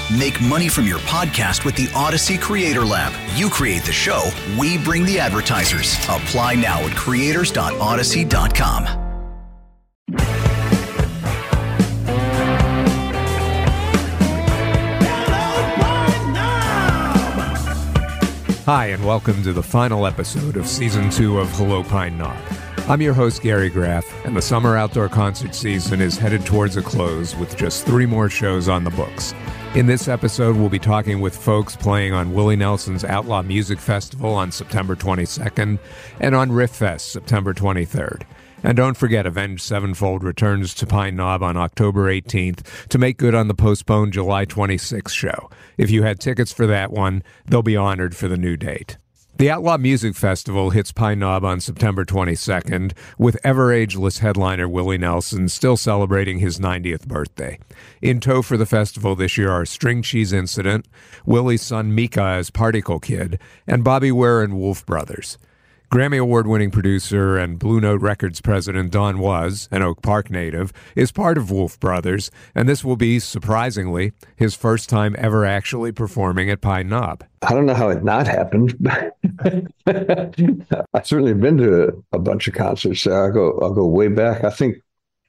Make money from your podcast with the Odyssey Creator Lab. You create the show, we bring the advertisers. Apply now at creators.odyssey.com. Hi, and welcome to the final episode of Season 2 of Hello Pine Knob. I'm your host, Gary Graff, and the summer outdoor concert season is headed towards a close with just 3 more shows on the books. In this episode, we'll be talking with folks playing on Willie Nelson's Outlaw Music Festival on September 22nd and on Riff Fest September 23rd. And don't forget, Avenged Sevenfold returns to Pine Knob on October 18th to make good on the postponed July 26th show. If you had tickets for that one, they'll be honored for the new date. The Outlaw Music Festival hits Pine Knob on September 22nd, with ever-ageless headliner Willie Nelson still celebrating his 90th birthday. In tow for the festival this year are String Cheese Incident, Willie's son Mika as Particle Kid, and Bobby Ware and Wolf Brothers. Grammy Award-winning producer and Blue Note Records president Don Was, an Oak Park native, is part of Wolf Brothers, and this will be, surprisingly, his first time ever actually performing at Pine Knob. I don't know how it not happened. I've certainly been to a bunch of concerts there. I'll go way back. I think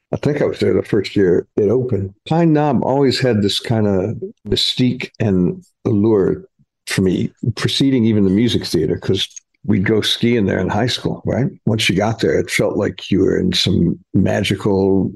I was there the first year it opened. Pine Knob always had this kind of mystique and allure for me, preceding even the music theater, because we'd go skiing there in high school, right? Once you got there, it felt like you were in some magical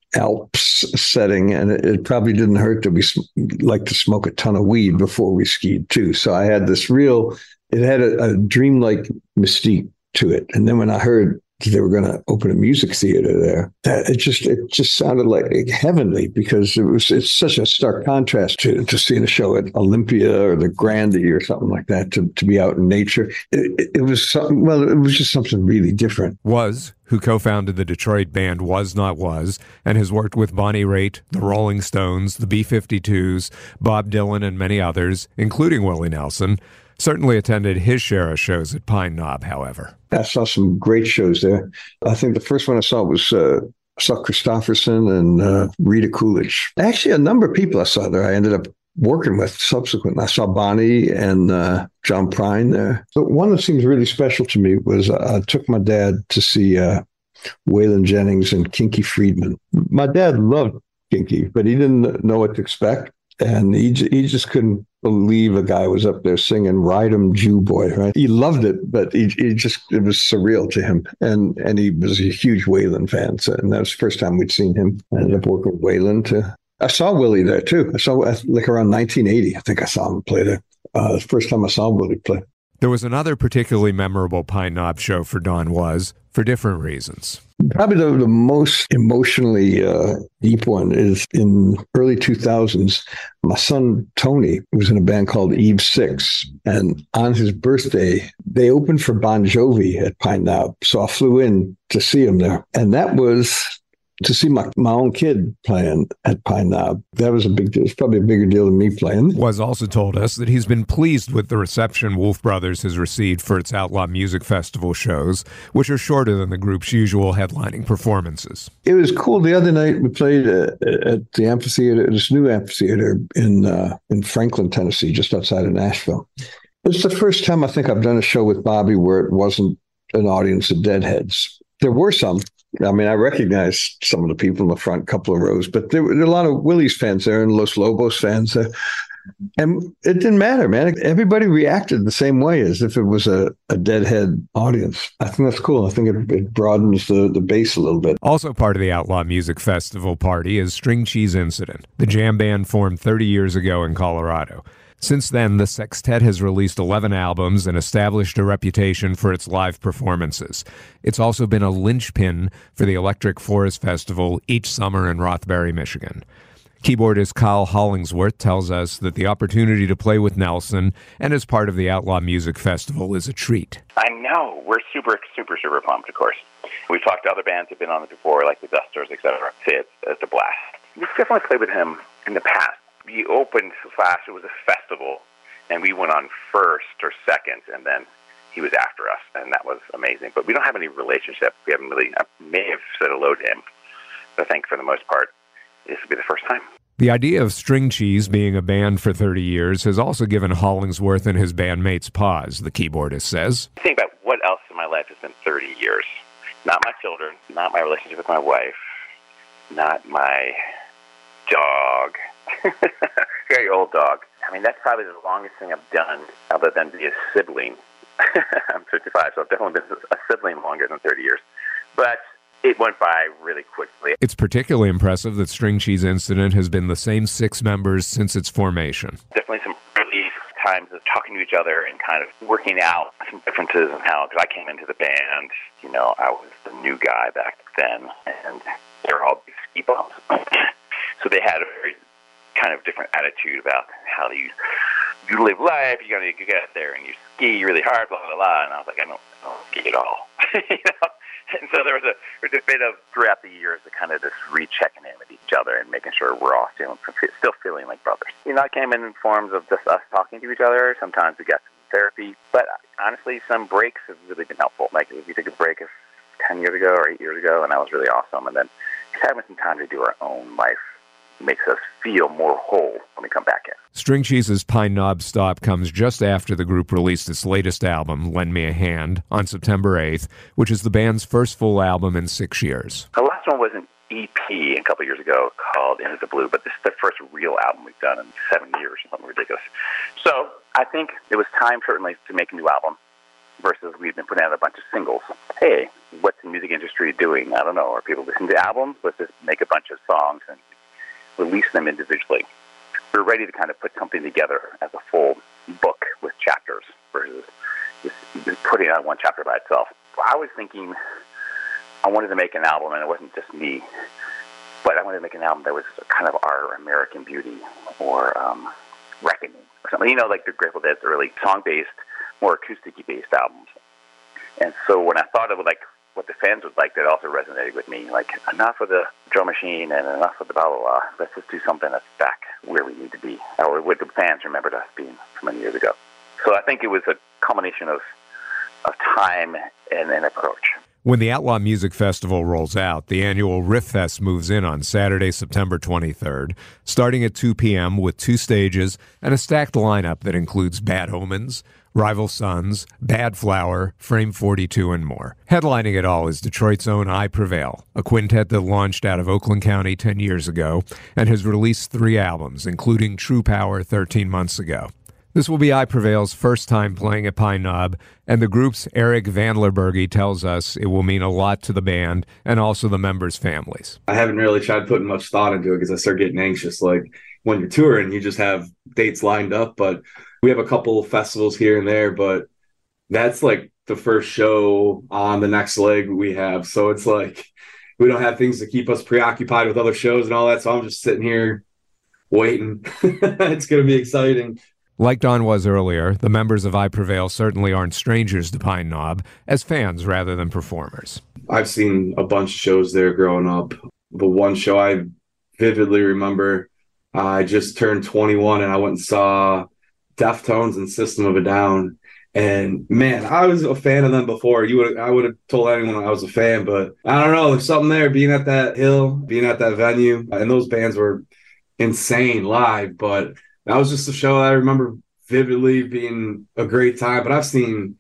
Alps setting, and it probably didn't hurt that we liked to smoke a ton of weed before we skied too. So I had this it had a dreamlike mystique to it. And then when I heard they were going to open a music theater there, it just sounded like heavenly, because it's such a stark contrast to seeing a show at Olympia or the Grandie or something like that, to be out in nature. It was something, it was just something really different. Was, who co-founded the Detroit band Was Not Was, and has worked with Bonnie Raitt, the Rolling Stones, the B-52s, Bob Dylan, and many others, including Willie Nelson, certainly attended his share of shows at Pine Knob, however. I saw some great shows there. I think the first one I saw was I saw Christofferson and Rita Coolidge. Actually, a number of people I saw there I ended up working with subsequently. I saw Bonnie and John Prine there. But one that seems really special to me was I took my dad to see Waylon Jennings and Kinky Friedman. My dad loved Kinky, but he didn't know what to expect. And he just couldn't believe a guy was up there singing Ride 'em Jew Boy, right? He loved it, but it was surreal to him. And he was a huge Waylon fan. So, and that was the first time we'd seen him. I ended up working with Waylon I saw Willie there too. I saw like around 1980. I think I saw him play there. The first time I saw Willie play. There was another particularly memorable Pine Knob show for Don Was, for different reasons. Probably the most emotionally deep one is in early 2000s. My son, Tony, was in a band called Eve 6. And on his birthday, they opened for Bon Jovi at Pine Knob. So I flew in to see him there. And that was to see my own kid playing at Pine Knob. That was a big deal. It's probably a bigger deal than me playing. Was also told us that he's been pleased with the reception Wolf Brothers has received for its Outlaw Music Festival shows, which are shorter than the group's usual headlining performances. It was cool. The other night we played at the amphitheater, this new amphitheater in Franklin, Tennessee, just outside of Nashville. It's the first time I think I've done a show with Bobby where it wasn't an audience of Deadheads. There were some. I mean, I recognized some of the people in the front couple of rows, but there were a lot of Willie's fans there and Los Lobos fans there. And it didn't matter, man. Everybody reacted the same way as if it was a Deadhead audience. I think that's cool. I think it broadens the base a little bit. Also part of the Outlaw Music Festival party is String Cheese Incident, the jam band formed 30 years ago in Colorado. Since then, the sextet has released 11 albums and established a reputation for its live performances. It's also been a linchpin for the Electric Forest Festival each summer in Rothbury, Michigan. Keyboardist Kyle Hollingsworth tells us that the opportunity to play with Nelson and as part of the Outlaw Music Festival is a treat. I know. We're super, super, super pumped, of course. We've talked to other bands that have been on it before, like the Dusters, etc. It's a blast. We've definitely played with him in the past. We opened Flash, it was a festival, and we went on first or second, and then he was after us, and that was amazing. But we don't have any relationship. I may have said hello to him, but I think for the most part, this will be the first time. The idea of String Cheese being a band for 30 years has also given Hollingsworth and his bandmates pause, the keyboardist says. Think about what else in my life has been 30 years. Not my children, not my relationship with my wife, not my dog. Very old dog. I mean, that's probably the longest thing I've done other than be a sibling. I'm 55, so I've definitely been a sibling longer than 30 years. But it went by really quickly. It's particularly impressive that String Cheese Incident has been the same 6 members since its formation. Definitely some early times of talking to each other and kind of working out some differences in how, because I came into the band, you know, I was the new guy back then, and they were all big ski bums. So they had a very kind of different attitude about how you live life. You got to get out there and you ski really hard, blah, blah, blah. And I was like, I don't ski at all. You know? And so there was a bit of, throughout the years, the kind of this rechecking in with each other and making sure we're all still feeling like brothers. You know, it came in forms of just us talking to each other. Sometimes we got some therapy. But honestly, some breaks have really been helpful. Like if you took a break 10 years ago or 8 years ago, and that was really awesome. And then just having some time to do our own life makes us feel more whole when we come back in. String Cheese's Pine Knob Stop comes just after the group released its latest album, Lend Me a Hand, on September 8th, which is the band's first full album in 6 years. The last one was an EP a couple of years ago called Into the Blue, but this is the first real album we've done in 7 years, something ridiculous. So I think it was time, certainly, to make a new album versus we've been putting out a bunch of singles. Hey, what's the music industry doing? I don't know. Are people listening to albums? Let's just make a bunch of songs and release them individually. We're ready to kind of put something together as a full book with chapters versus just putting out one chapter by itself. I was thinking I wanted to make an album, and it wasn't just me, but I wanted to make an album that was kind of our American Beauty or Reckoning or something. You know, like the Grateful Dead's early song-based, more acoustic-y based albums. And so when I thought of like what the fans would like, that also resonated with me. Like, enough of the drum machine and enough of the blah, blah, blah. Let's just do something that's back where we need to be, or what the fans remembered us being so many years ago. So I think it was a combination of time and an approach. When the Outlaw Music Festival rolls out, the annual Riff Fest moves in on Saturday, September 23rd, starting at 2 p.m. with 2 stages and a stacked lineup that includes Bad Omens, Rival Sons, Bad Flower, Frame 42, and more. Headlining it all is Detroit's own I Prevail, a quintet that launched out of Oakland County 10 years ago and has released 3 albums, including True Power 13 months ago. This will be I Prevail's first time playing at Pine Knob, and the group's Eric Vandlerbergy tells us it will mean a lot to the band and also the members' families. I haven't really tried putting much thought into it because I start getting anxious. Like when you're touring, you just have dates lined up, but we have a couple of festivals here and there, but that's like the first show on the next leg we have. So it's like we don't have things to keep us preoccupied with other shows and all that. So I'm just sitting here waiting. It's going to be exciting. Like Don was earlier, the members of I Prevail certainly aren't strangers to Pine Knob, as fans rather than performers. I've seen a bunch of shows there growing up. The one show I vividly remember, I just turned 21 and I went and saw Deftones and System of a Down. And man, I was a fan of them before. I would have told anyone I was a fan, but I don't know. There's something there, being at that hill, being at that venue. And those bands were insane live, but that was just a show I remember vividly being a great time. But I've seen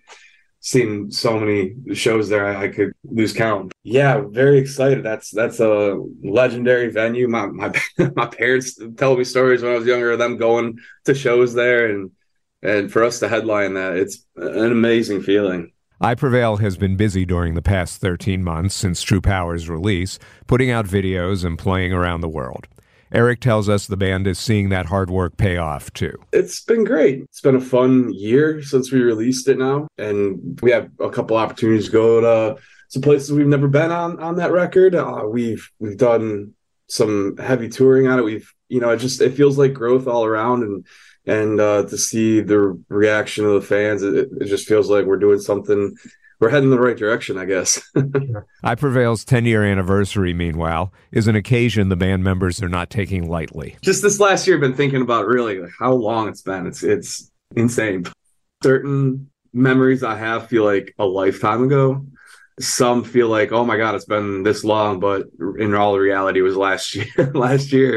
so many shows there I could lose count. Yeah, very excited. That's a legendary venue. My parents tell me stories when I was younger of them going to shows there, and for us to headline that, it's an amazing feeling. I Prevail has been busy during the past 13 months since True Power's release, putting out videos and playing around the world. Eric tells us the band is seeing that hard work pay off, too. It's been great. It's been a fun year since we released it now, and we have a couple opportunities to go to some places we've never been on that record. We've done some heavy touring on it. It feels like growth all around, and to see the reaction of the fans, it just feels like we're doing something. We're heading in the right direction, I guess. I Prevail's 10-year anniversary, meanwhile, is an occasion the band members are not taking lightly. Just this last year, I've been thinking about really how long it's been. It's insane. Certain memories I have feel like a lifetime ago. Some feel like, oh my God, it's been this long, but in all reality, it was last year. Last year,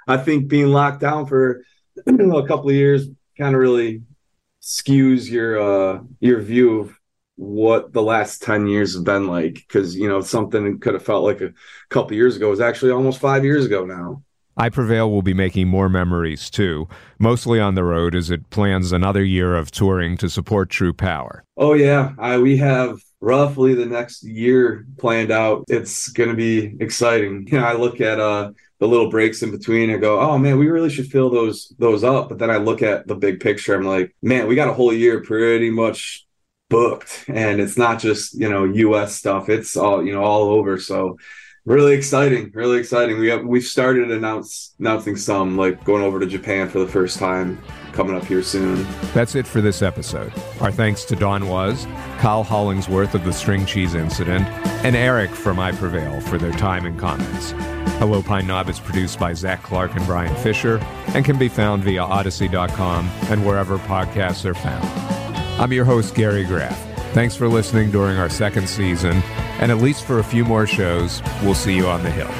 I think being locked down for a couple of years kind of really skews your view of what the last 10 years have been like. Because, something that could have felt like a couple of years ago is actually almost 5 years ago now. I Prevail will be making more memories, too, mostly on the road as it plans another year of touring to support True Power. Oh, yeah. We have roughly the next year planned out. It's going to be exciting. I look at the little breaks in between and go, oh, man, we really should fill those up. But then I look at the big picture. I'm like, man, we got a whole year pretty much booked. And it's not just, U.S. stuff. It's all, all over. So really exciting. We've started announcing some, like going over to Japan for the first time, coming up here soon. That's it for this episode. Our thanks to Dawn Was, Kyle Hollingsworth of the String Cheese Incident, and Eric from I Prevail for their time and comments. Hello Pine Knob is produced by Zach Clark and Brian Fisher and can be found via Odyssey.com and wherever podcasts are found. I'm your host, Gary Graff. Thanks for listening during our second season, and at least for a few more shows, we'll see you on the Hill.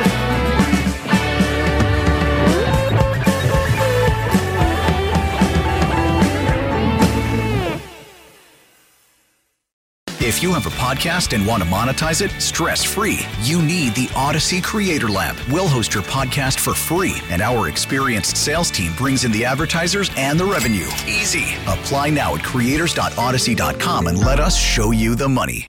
If you have a podcast and want to monetize it stress-free, you need the Odyssey Creator Lab. We'll host your podcast for free, and our experienced sales team brings in the advertisers and the revenue. Easy. Apply now at creators.odyssey.com and let us show you the money.